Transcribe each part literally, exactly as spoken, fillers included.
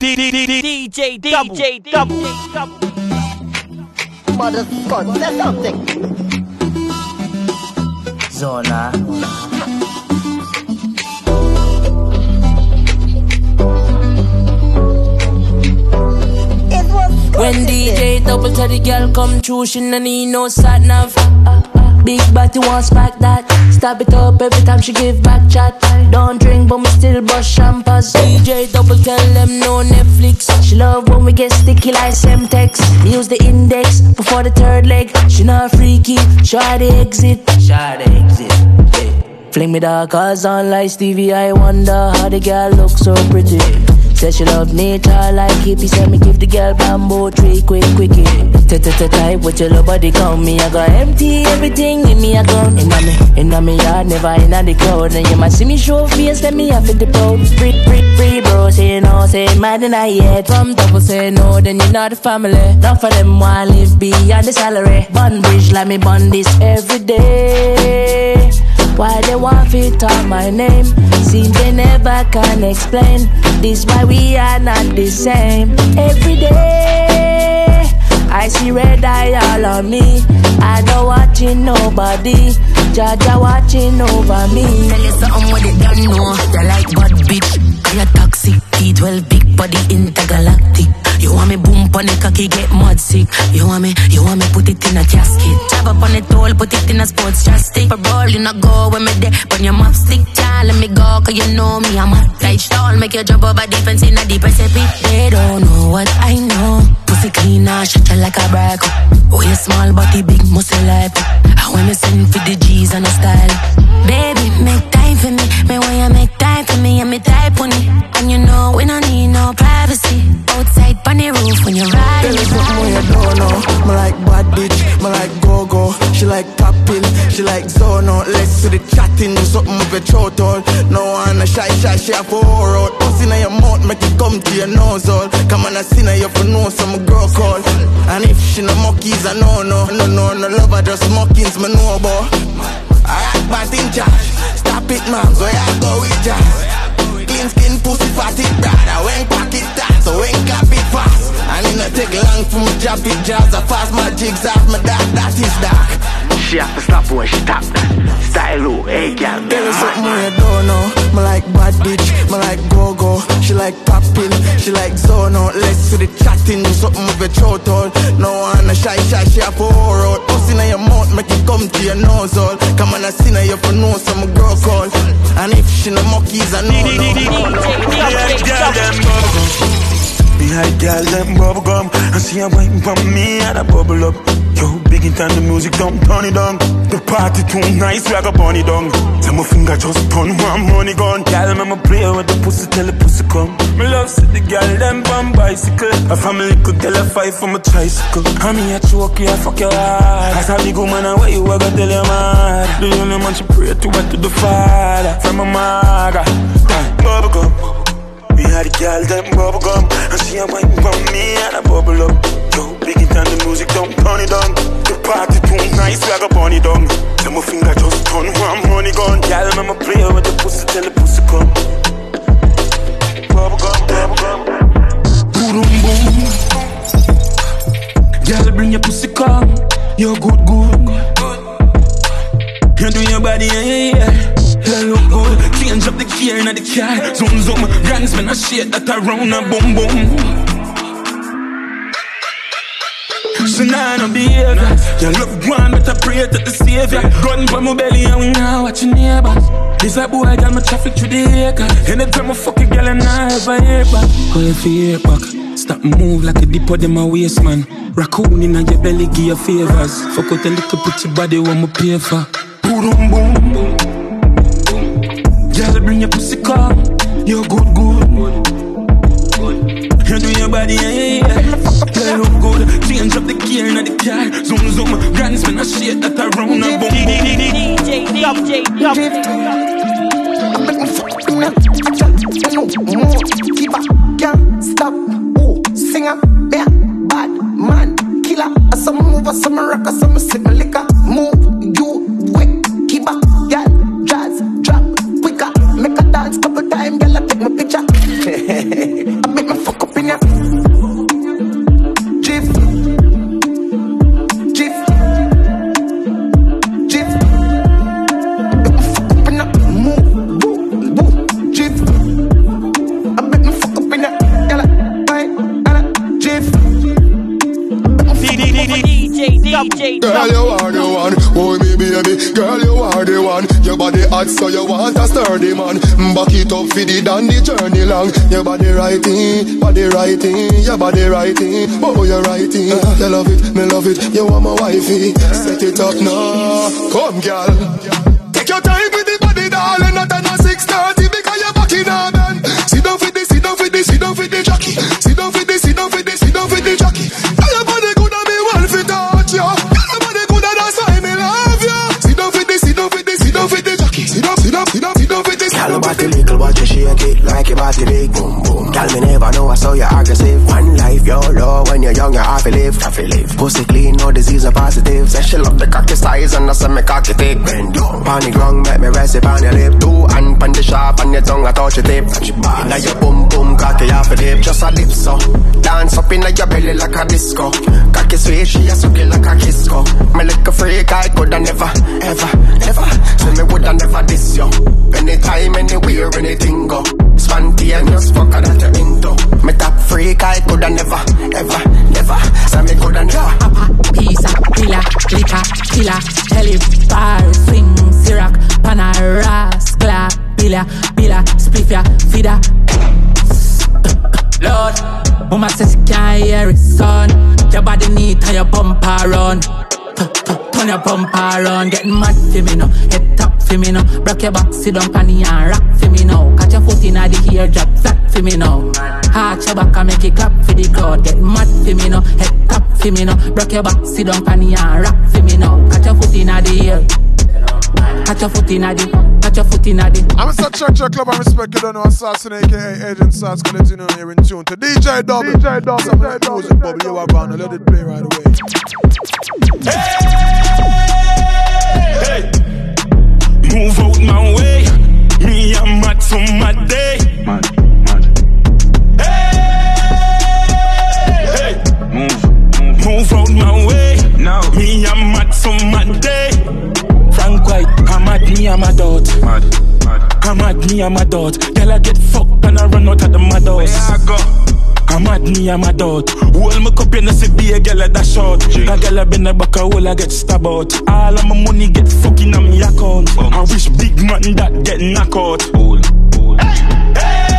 D D D D D J double, D J double, Motherfucker, that's something. Zona. When D J double tell the girl come through, she no need no sat nav. Uh, uh, big body wants back that. Stab it up every time she give back chat. Don't drink but me still bust champers. D J double tell them no Netflix. She love when we get sticky like Semtex. Use the index before the third leg. She not freaky, try the exit. Try the exit. Yeah. Fling me the cars on like Stevie. I wonder how the girl looks so pretty. Said she love nature like hippie. Said me give the girl bamboo tree quick quickie. T-t-t-type with your little body count. Me I got empty everything in me account. Inna me, inna me yard, never inna the crowd. And you might see me show face, let me have it the proud. Free, free, free bro, say no, say mad and I yet. From double say no, then you not the family. None for them want live beyond the salary. Bun bridge like me bun this every day. Why they want fit on my name? Seems they never can explain. This why we are not the same. Every day I see red eye all on me. I don't watching nobody. Jaja watching over me. Tell you something what they don't know. You like bad bitch, you toxic. T twelve big body intergalactic. You want me boom pon the cocky get mud sick. You want me, you want me put it in a casket. Chop up on the toll, put it in a sports chastic. For roll you not go when me there. When your mouth stick, child let me go. Cause you know me I'm a right stall. Make you drop over defense in a deep recipe. They don't know what I know. Pussy clean and shut you like a braco. Oh you small body big muscle life. And when me send for the G's and a style. Baby make time for me. Me want you make time for me. And me type on it. And you know we don't need no privacy. Outside on the roof when you ride. Tell me something when you don't know. Me like bad bitch, me like go-go. She like pop pill, she like zono. Let's do the chatting, do something with your throat all. No one a shy shy, she a four out. Pussy in your mouth, make it come to your nose all. Come on, I see now you for know some girl call. And if she no monkeys, I know no. No, no, no love, I just mockings, me know about. I act bad in charge. Stop it, man, so I go with jazz. Clean skin, pussy, fatty, brother. When pocket tight, so when clap it fast. And it not take long for me drop it jazz. I fast my jigs off my dark, that is dark. She have to stop when she tap that. Style low, hey girl. Tell me something when you don't know. Me like bad bitch, me like go-go. She like pop pill, she like zono. Let's do the chatting, do something with your throat all. No one a shy shy, she a four out. Pussy in your mouth, make it come to your nose all. Come on, I see now you for know some girl call. And if she no monkeys, I know no. Me high girl, them bubble gum. And she a wine for me and a bubble up. Yo, big in time the music don't turn it down. The party too nice, we a go burn it down. Tell my finger just turn one money gun. Girl, me play with the pussy till the pussy come. Me love see the girl, them on bicycle. A family could tell a fight from a tricycle. And me a choke you, a fuck your heart. As a big woman, away you a go tell your mad. The only man she pray to her to the father. From a mother, bubble gum. Me had the girl, them bubble gum. And she a wine from me and a bubble up. Yo, big in time the music don't turn it down. The party too nice, we a go burn it down. Tell my finger just turn one money gun. Girl, me play with the pussy till the pussy come. Bubble gum, bubble gum. Boom, boom. Girl, bring your pussy come. You're good, good. You do your body, yeah, yeah. You look good. Change up the gear in the car. Zoom, zoom. Brands, man, a shit that around a boom, boom. So now no behavior. You look one, but I pray to the savior. Gun for my belly and we now watch your neighbors. This a boy got my traffic through the acre. Anytime I fuck a girl and I ever hear back. Call you for your back. Stop move like a dip of them a waist man. Raccoon in your belly give you favors. Fuck out a little pretty body when me pay for. Boom boom boom. Girl bring your pussy come. You're good good. You do your body, yeah, yeah, yeah. You look good. Change up the gear in the car. Zoom, zoom. Brands, man, a shit that around a boom, boom. D J, D J, double. Keep up, can't stop. Oh, singer, bear, bad man, killer. Some move, some rock, some sip liquor. Move, you, quick. Keep up, girl, jazz, drop, quicker. Make a dance couple times, girl, I take my picture. I make my fuck up. Girl, you are the one. Oh, me baby, girl, you are the one. Your body hot, so you want a sturdy man. Back it up for the dandy journey long. Your body righting, body righting, your body righting. Oh, you're righting. Uh, you love it, me love it. You want my wifey. Set it up now. Come, girl. Take your time with the body, darling. Not on a six thirty because you're back in a bend. Sit down for this, sit down for this, sit down for the jockey. Sit down for this, sit down for this, sit down for the jockey. Your body good and me well fit touch you. Your body good and that's why me love you. Sit down for this, sit down for this, sit down for the jockey. Sit down, sit down, sit down, sit down for this. Girl, body little but you shake it like your body big. Boom, boom. Girl, me never know I saw you aggressive. One life, you're low. When you're young, you have to live, have to live. Pussy clean, no disease or positive. Say she love the cocky size and I say me cocky thick. Bend down, pon the ground, make me rest it on your lip. Two and pon the sharp on your tongue, I touch your tip. Now your boom boom cocky half a dip, just a dip so. Dance up in your belly like a disco. Cocky sweet, she a suck it like a kisco. Me like a freak, I coulda never, ever, ever. So me woulda never diss you. Anytime, anywhere, anything go. Spontaneous fucker that you into. Me top freak, I coulda never, ever, never. So me coulda never. Pizza, pilla, liquor, killer, telly, bar, swing, syrup, panaras, glass, pilla, pilla, spliffia, feeder. Lord, mama says you can't hear it, son. Your body need to your bumper run. Turn your bumper run, getting mad for me now. Head top for me now. Rock your back, sit down panny and rock for me now. Catch your foot in the ear, drop flat for me now. Arch your back and make it clap for the crowd. Getting mad for me now. Head top for me now. Rock your back, sit down panny and rock for me now. Catch your foot in the ear. Catch your foot in the, catch your foot in the. I'm a such church club and respect, you don't know Assassin, aka Agent Sass, cause you know you're in tune to D J Double. D J Double, some of the music bubble, you are gonna let it play right away. Hey, hey. Move out my way. Me, I'm mad for my day. Mad, mad. Hey, hey. Move, move, move out my way. Now, me, I'm mad for my day. Frank White, I'm mad, me, I'm a dot. Mad, mad. I'm mad, me, I'm a dot. Girl, I get fucked and I run out of the mad house. Where I go? I'm mad, me, I'm a dot. Hold my cup in the C B, a girl at that short. A girl I been a back a hole, I get stabbed out. All of my money get fucking on me account. Um. I wish big man that get knocked out. Hold, hold. Hey,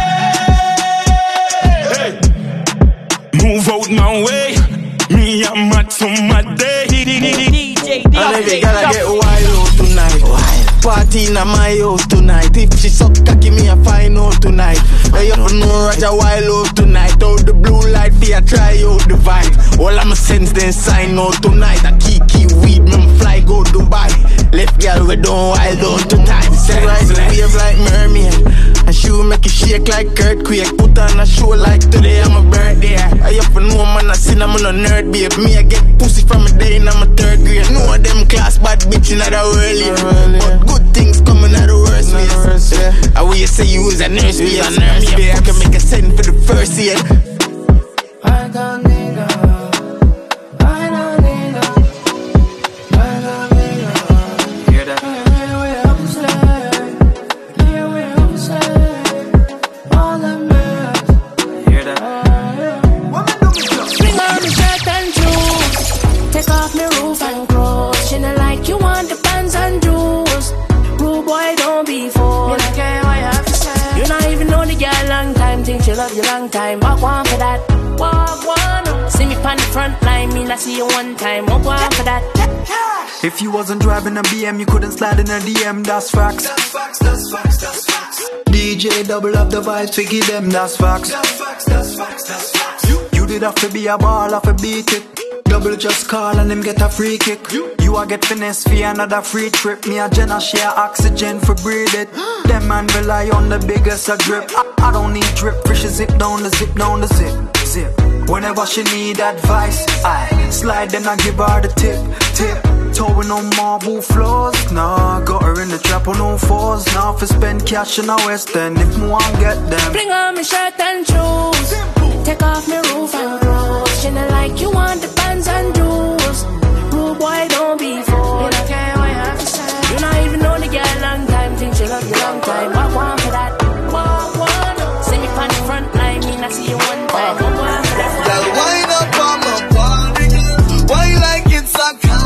hey, hey. Move out my way. Me, I'm mad for my day. D J D And every girl I get wild out tonight. Wild. Party in my house tonight. If she suck cocky, me a find out tonight. Hey, you know Roger wild out tonight. Out the blue light, they a try out the vibe. All I'ma sense then sign out tonight. I keep keep weed, me fly go Dubai. Left girl we don't wild out tonight. Say right, wave like mermaid. And she will make it shake like earthquake. Put on a show like today I'm a birthday. I up and know man I sin I'm a nerd babe. Me I get pussy from a day and I'm a third grade. No of them class bad bitch in the world. But good things coming out of worst ways. Yeah. I will you say you was a nurse babe. A nurse babe. I can make a send for the first aid. I don't need no. I don't need no. I don't need no. Hear that? Hear that? Bring on the shirt and shoes. Take off my roof and clothes. She not like you want the pants and jewels. Rude boy, don't be fooled. You don't care what you have to say. You not even know the girl long time. Think she love you long time. Walk one for that. Walk one. See me on the front line. Me not see you one time. Walk one for that. If you wasn't driving a B M, you couldn't slide in a D M. That's facts. That's facts. That's facts. That's facts. D J double up the vibes, we give them. That's facts. That's facts. That's facts. That's facts. You, you did have to be a ball, have to beat it. Double just call and them get a free kick. You, you a get finesse for another free trip. Me and Jenna share oxygen for breathe it. Them man rely on the biggest a grip. I, I don't need drip, fish zip down the zip down the zip zip. Whenever she need advice, I slide then I give her the tip tip. Towing on marble floors, nah. Got her in the trap on all fours. Now for spend cash in a West End if me want get them. Bring on my shirt and shoes. Simple. Take off my roof and clothes. She not like you want the pants and jewels. Rude boy, don't be fooled. You don't care what you have to say. You not even know the girl long time. Think she love you long time. Walk one for that. Walk one. See me on the front line. Me not see you one time. Walk one for that. Girl, wind up on my body. Why like it's a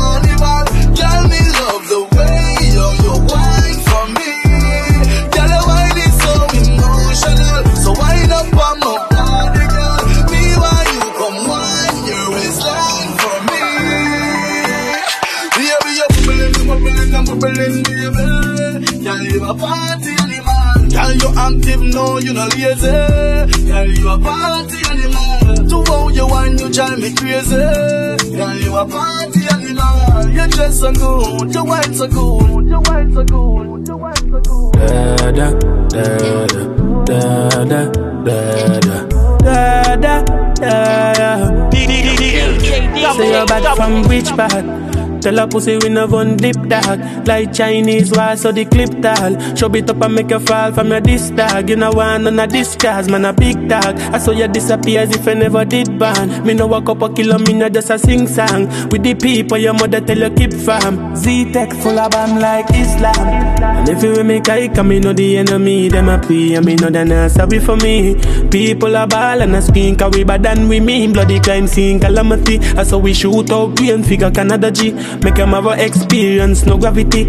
you not lazy. Girl, you a party animal. To how you want to drive me crazy. Girl, you a party animal. You dress so good, you wine so good, you wine so good, you wine so good. Da da da da da da da da da da. Say you're back from which part? Tell a pussy we never on dip dog. Like Chinese wall so the clip tall. Show it up and make you fall from your disc dog. You know one on a discard, man a big dog. I saw you disappear as if I never did ban. Me no walk up a kilo, me no just a sing song. With the people your mother tell you keep fam. Z-Tech full of bam like Islam. And if you make a come me know the enemy. Them a pee and me know they not sorry for me. People a ball and a screen. Cause we bad than we mean. Bloody crime scene calamity. I saw we shoot out green figure Canada G. Make them have a experience, no gravity.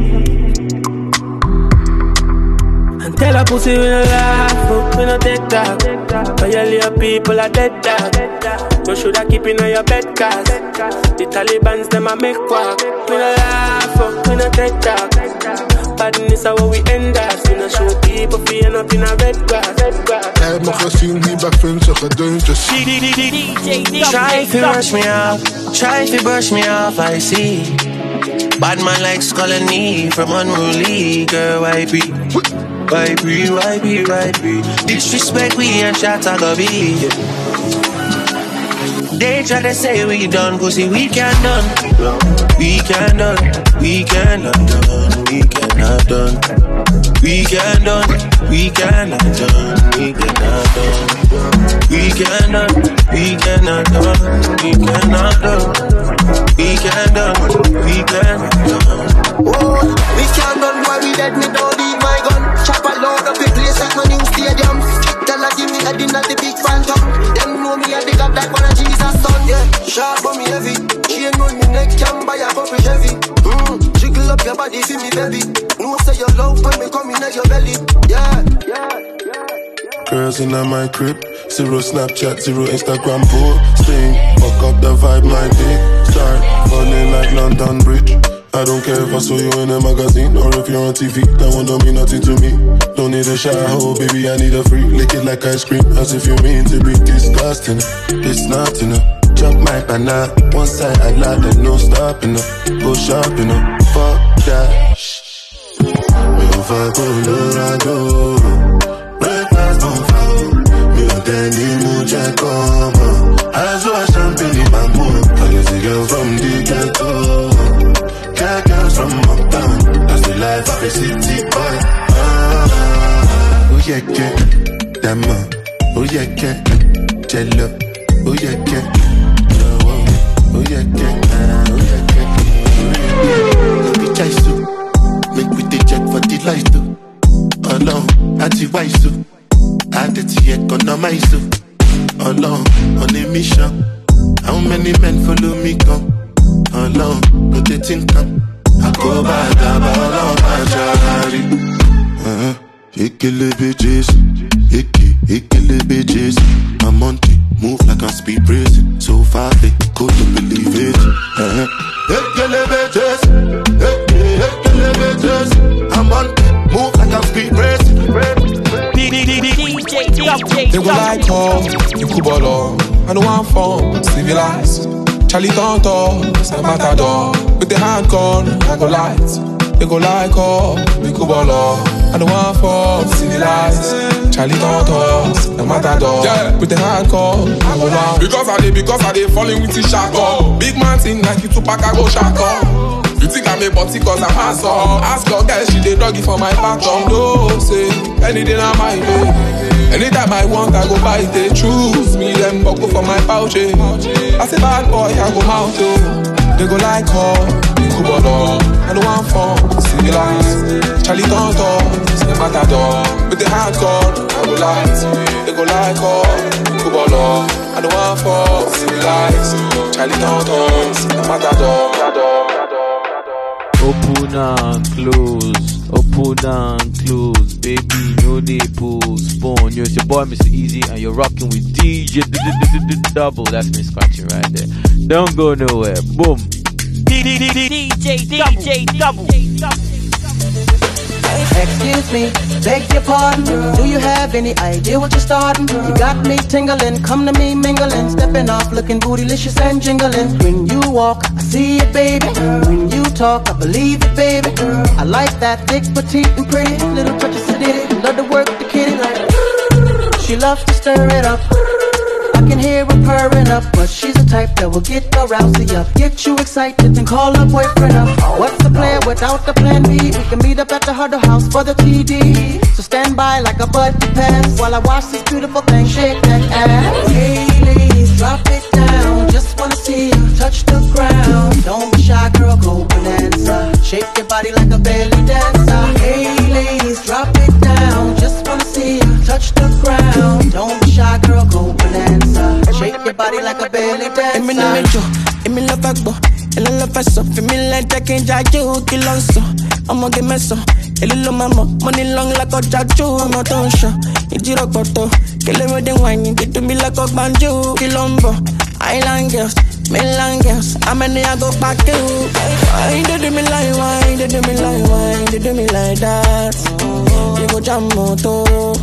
And tell a pussy we no laugh, we no take talk. Violate people are dead dog. You shoulda keep in your bed cause the Taliban's them a make walk. We no laugh, we no take talk. Badness is how we end us. We no show people feeling up in a red grass. Hij mag gezien die bij film zijn gedeuntjes. Try to rush me off, try to brush me off, I see. Bad man likes calling me from unruly. Girl, why be? Why be, why be, why be? Disrespect we and shot I go be. They try to say we done, cause see we can done. We can done, we cannot done, we cannot done. We can done, we cannot done, we cannot done. We can done, we cannot done, we cannot done. We can done, we cannot done. Oh, we can done why we dead, me don't need my gun. Chop a load up the place like my new stadium. Tell her give me a dinner the big phantom. Them know me a dig up like one of Jesus' son. Yeah, sharp on me heavy. Chain on me neck, can buy a couple heavy. Mmm, jiggle up your body for me baby. No say your love when me come in at your belly. Yeah, yeah, yeah. Girls in my crib, zero Snapchat, zero Instagram posting. Fuck up the vibe, my dick start falling like London Bridge. I don't care if I saw you in a magazine or if you're on T V. That one don't mean nothing to me. Don't need a shower, baby, I need a free. Lick it like ice cream, as if you mean to be disgusting. It's not enough. Chop my banana, one side I lie, then no stopping up. Go shopping up, fuck that. Me on fire, Colorado. Breakfast on fire. Me on Danny Muja come. I saw a champagne in my mood. I guess a girl from the ghetto. Cat girls from uptown. That's the life of a city boy. Ah, oh yeah, yeah. Damn, oh yeah, yeah. Jello, oh yeah, yeah. Oh yeah, yeah. Oh yeah, yeah. No be chase too. Make we the check for the light too. Oh no, anti-wise too. Add it to economize too. Oh no, on a mission. How many men follow me come? Oh no, no they think I'm I go back down, but my Ferrari. Uh-huh. Icky bitches, icky, icky bitches. I'm on it, move like I'm speed racing. So far they couldn't believe it. Uh-huh. Icky bitches, icky, icky bitches. I'm on it, move like I'm speed racing. They go like oh, you kubolo. I don't want fun, civilized. Charlie Tonto, Saint Matador. With the handgun, I go light. They go like oh, we kubolo. I don't want fun, civilized. Charlie Tonto, Saint Matador. Yeah, with the handgun, I go light. Because I did, because I did falling with the shotgun. Big man thing like you Tupac, I go shotgun. You think I'm a body cause I'm handsome. Ask your girl, she dey doggy for my bathroom. No, say, anything I might do. Anytime I want, I go buy it. They choose me, them go for my pouch. Eh. I say bad boy, I go mount oh. They go like oh, you go bolo. I don't want fun, civilized. Charlie Tonto, Saint Matador. With the hardcore, I go light. They go like oh, you go bolo. I don't want fun, civilized. Charlie Tonto, Saint Matador. Open and close, open and close, baby, no they pull, spawn. You're your boy Mister Easy and you're rocking with D J Double. That's me scratching right there. Don't go nowhere. Boom. D J Double. Excuse me, beg your pardon. Do you have any idea what you're starting? You got me tingling, come to me mingling, stepping off, looking bootylicious and jingling. When you walk, I see it, baby. When you talk, I believe it, baby. I like that thick, petite, and pretty. Little touch of sedity, love to work the kitty like. She loves to stir it up. I can hear her purring up, but she's the type that will get the rousey up, get you excited and call her boyfriend up. What's the plan without the plan B? We can meet up at the Huddle House for the T D. So stand by like a bud to pass while I watch this beautiful thing shake that ass. Hey ladies, drop it down. Just wanna see you touch the ground. Don't be shy, girl, go bonanza. Shake your body like a belly dancer. Hey ladies, drop it down. Just wanna see you touch the ground. Don't be shy, girl, go bonanza. Shake your body like a belly dancer. Emi no mecho, emi love agbo, emi love aso. Feel me like that can't judge you, kill on so. I'ma get me so. Elu lo mama, money long like a judge, no don't show. Ijiro koto, kill it with the wine, get to me like a banjo, kilombo. Island girls, mainland girls, I'm in I go back to. Why they do me like why, they do me like why, they do me like that. You go jam moto,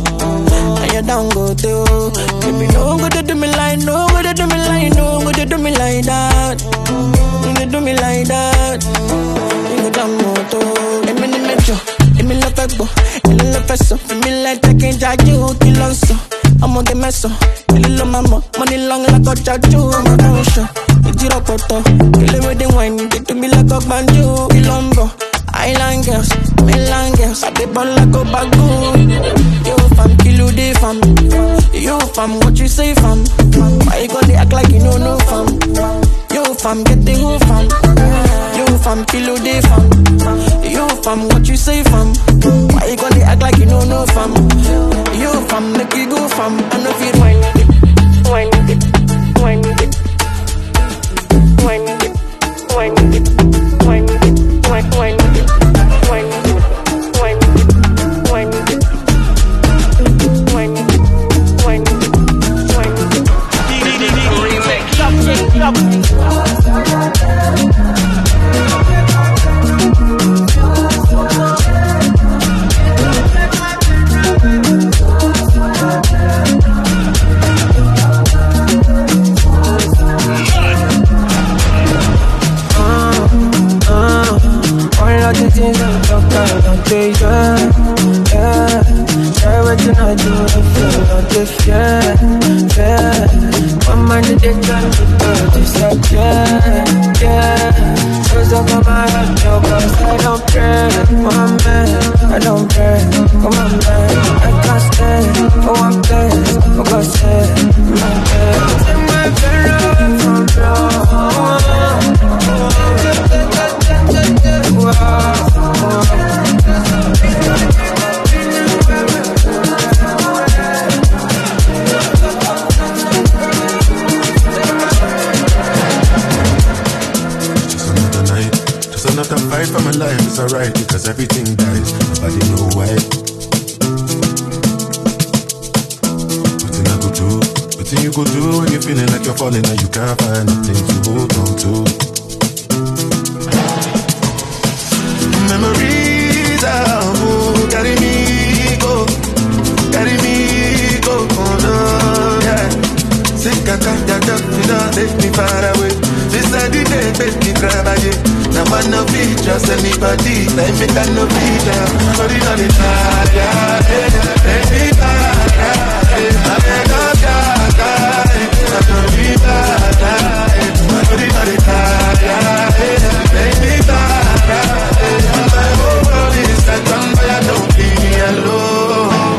and you down go too. Baby, no go to do me like, no go to do me like, no go to do me like that. You do me like that. You go jam moto, let me make you, let me love it, boy, let me love it so. Feel me like I can't judge you, kill on so. I'ma get me so. Little mama, money long like a tattoo. I'm a show. It's your photo. Kill it with the wine, get to me like a banjo. Kilombo, island girls, mainland girls. I dip on like a bagoon. Yo, fam, kill you, they fam. Yo, fam, what you say, fam? Why you gonna act like you know no fam? Yo, fam, get the whole fam. Yo, fam, kill you, they fam. Yo, fam, what you say, fam? Why you gonna act like you know no fam? Yo, fam, make you go fam. I know if you wine it, wine it, wine it, wine it, wine it, wine it, wine wine it, wine it, wine it, wine it, wine it, wine it, wine it. Remix, double, double. Things that we talk about on day, yeah, yeah. Try what I do, I feel on this, yeah, yeah. My mind is dead, trying to do this, like, yeah, yeah. Cause up on my head, no, cause I don't pray, my man, I don't pray, come on, man. I can't stay for one place, for God's sake, my bed. Take my bed away from you. Another fight for my life, it's alright because everything dies. Nobody know why. Nothing I go do, nothing you go do when you're feeling like you're falling and you can't find nothing to hold on to. Memories are more, carry me go, carry me go, oh no, yeah. Sick I can't get up, you know, take me far away. This I did it, make me grab again. Now man no be just anybody, like me can no be there. Nobody on the side, yeah, yeah. Make me bad, yeah, yeah. I beg of God, I don't be bad, yeah. Nobody on the side, yeah, yeah. Make me bad, yeah. My whole world is set on fire, don't leave me alone.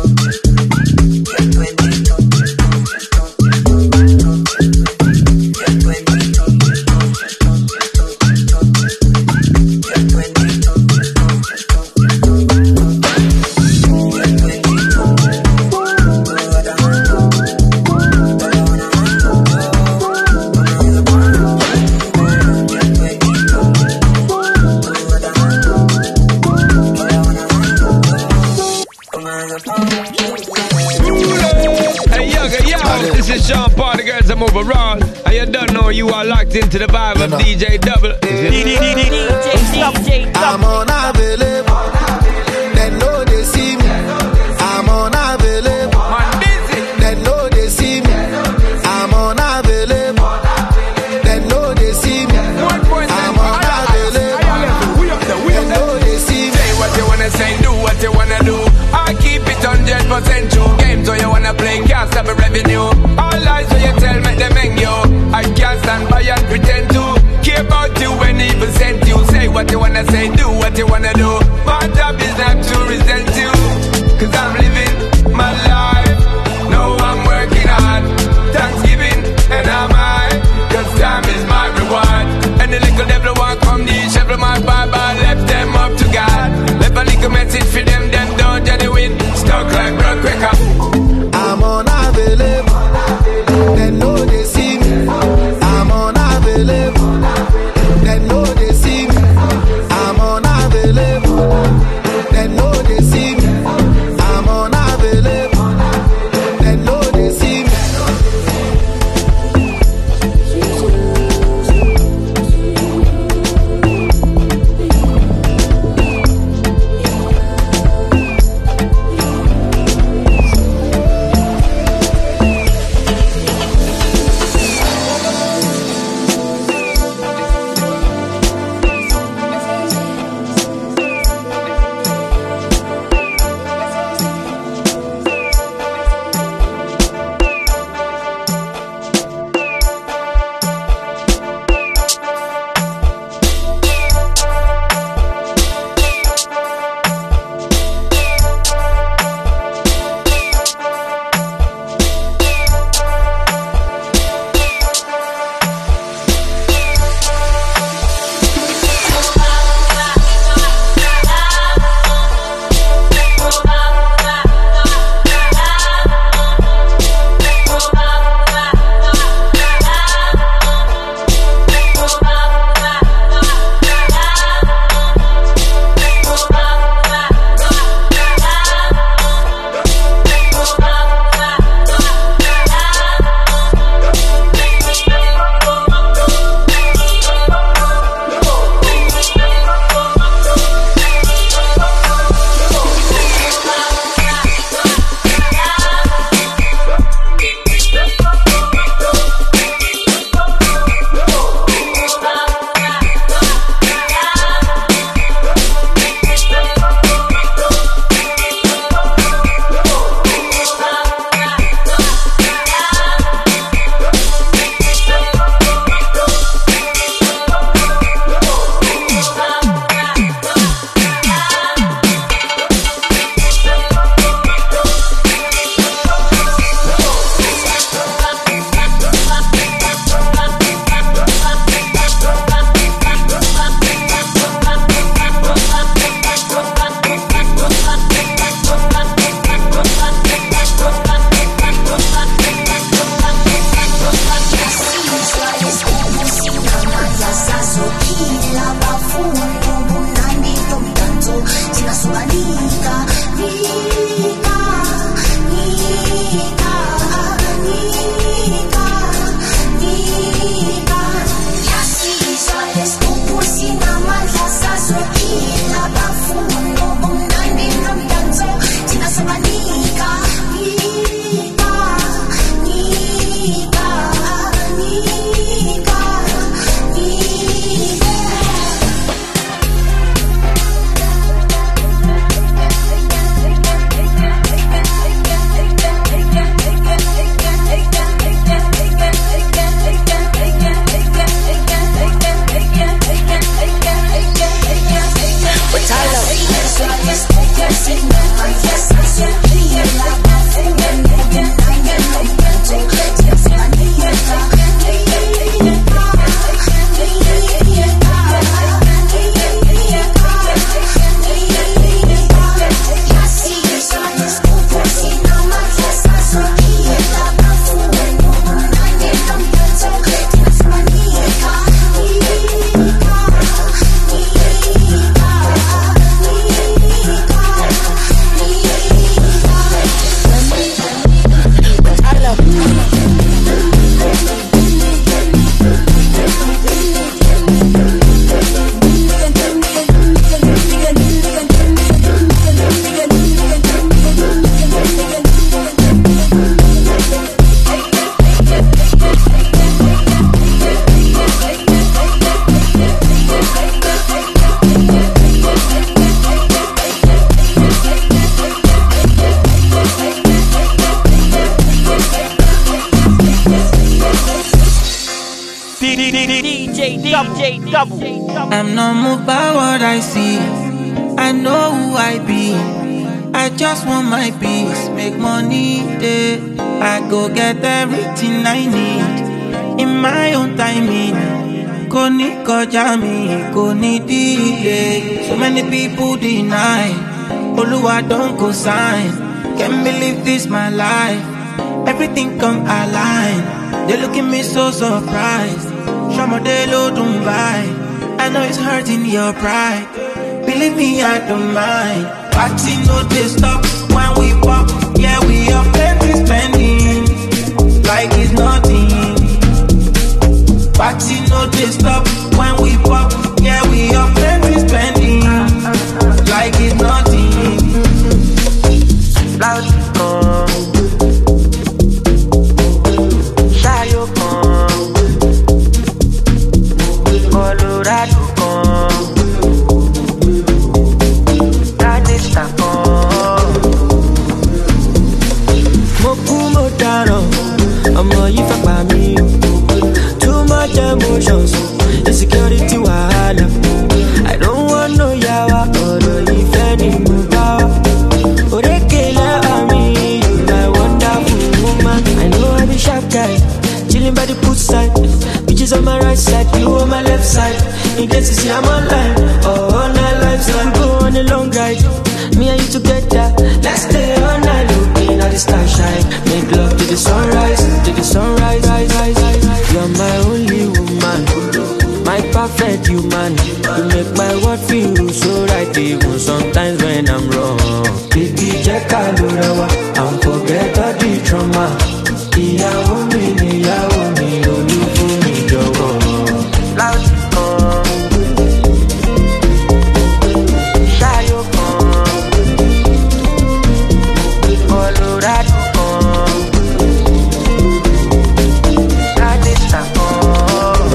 Overall, and you don't know you are locked into the vibe of D J Double. I'm unavailable. They know they see me. I'm unavailable. They know they see me. I'm unavailable. They know they see me. I'm unavailable. They know they see me. Say what you wanna say, do what you wanna do. I keep it one hundred percent true. Games where you wanna play, can't stop the revenue. All lies where you tell me them hang you. I can't stand by and pretend to care about you when even sent you. Say what you wanna say, do what you wanna do. My job is not to resent you, cause I'm living my life. No, I'm working hard. Thanksgiving and I'm high, cause time is my reward. And the little devil won't come the shovel my Bible. I left them up to God. Left a little message for them, them don't genuine. Stuck like blood quicker. I'm unavailable. They know they see me. I'm unavailable. They know they see me. I'm unavailable. They know they see me. I'm unavailable. They know they see me. D J Double. I'm not moved by what I see. I know who I be. I just want my peace, make money, yeah. I go get everything I need in my own timing. Koni koja mi, koni delay. So many people deny. Oluwa don't go sign. Can't believe this my life. Everything come align. They look at me so surprised. Shamadelo Dumbai. I know it's hurting your pride. Believe me, I don't mind. Party no they stop when we pop. Yeah, we are plenty spending like it's nothing. Party no they stop when we pop. Yeah, we are plenty spending like it's nothing. Loud come, Shayo come, Colorado come. Ọmọ yìí fẹ́ pa mí. Too much emotions, insecurity wahala. I don't want no yawa, ọ̀rọ̀ yìí fẹ́ ni mo bá wá. Orékèlè àmì, you my wonderful woman. I know I'm a sharp guy, chilling by the poolside. Bitches on my right side, you on my left side. In case you see I'm online, oh, all night lifestyle. Go on a long ride, me and you together. Let's stay all night looking at the star shine. Make love to the sunrise, to the sunrise. Rise, rise, rise, rise. You're my only woman, my perfect human. You make my world feel so right, even sometimes when I'm wrong. Baby, check out the rawa and forget all the trauma. Ìyàwó mi, ìyàwó mi, olúfún mi jọ̀wọ́. Loud come, Shayo come, Colorado come, Adista come.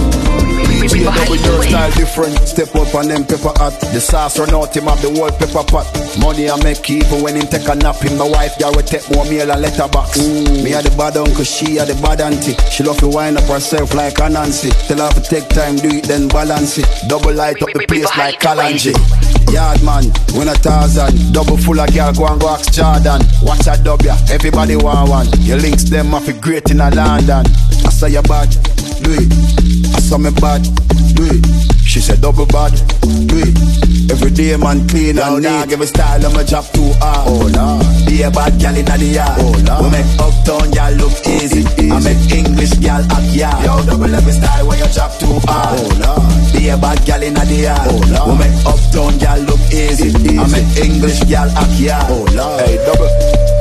Your style different, step up and them pepper hot. The sauce run out him have the whole pepper pot. Money I make even when him take a nap. Him my wife girl will take more meal and letterbox. Mm. Me a the bad uncle, she a the bad auntie. She love to wind up herself like a Nancy. Tell her to take time, do it then balance it. Double light up the place like Kalanji. Yard man, win a thousand. Double full of girl, go and go ask Jordan. Watch a W, everybody want one. Your links them off it great in a London. I say you bad, do it. I saw me bad, do it. She said double bad, do it. Every day man clean and neat. Nah, give a style on my job too hard. Oh no, be a bad gal in the yard. Oh no, we make uptown gal look easy. easy. I make English gal act yard. Yo, double every style when you job too hard. Oh no, be a bad gal in the yard. Oh no, we make uptown gal look easy. easy. I make English gal act yard. Oh no, hey double.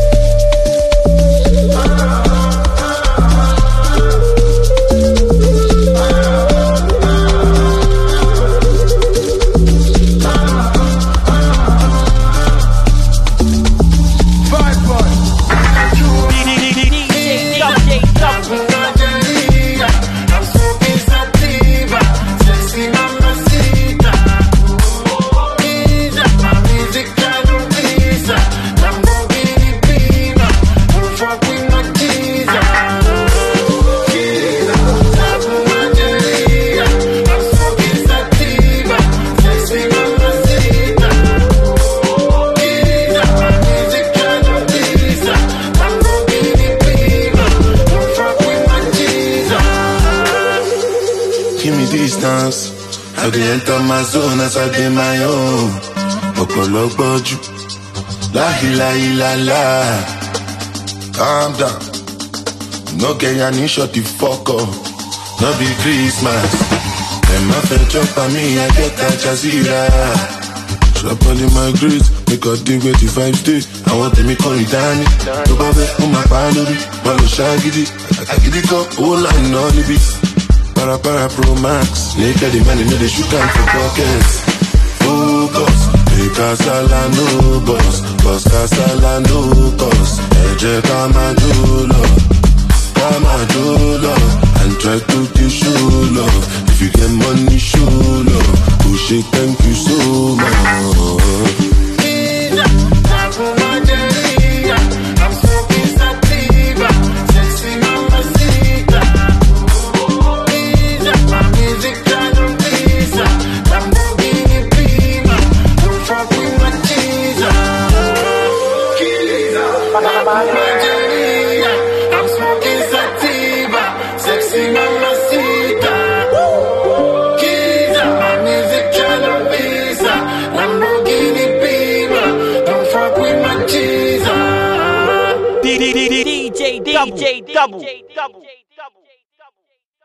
I dey enter my zone as I dey my own. Ọ̀pọ̀lọpọ̀ jù, la ila ila la. Calm down, no get ya ni shut the fuck up. No be Christmas, them my friend jump on me, I get that Jazeera. Drop all in my grades, make a dig where the vibes stay. I want them to call me Danny. To babe, on my palori, malo shagidi. I get it up, all line on the beats. Para para pro max, naked the money, no they shoot down for pockets. Focus, hey casala no boss, boss casala no boss. Eje kama jolo, kama jolo, and try to do show love. If you get money, show love. Push it, thank you so much. I'm so Margarita, I'm smoking sativa, sexy mamacita. Giza, my music Visa, Lamborghini Beamer, don't fuck with my Jesus. D J Double.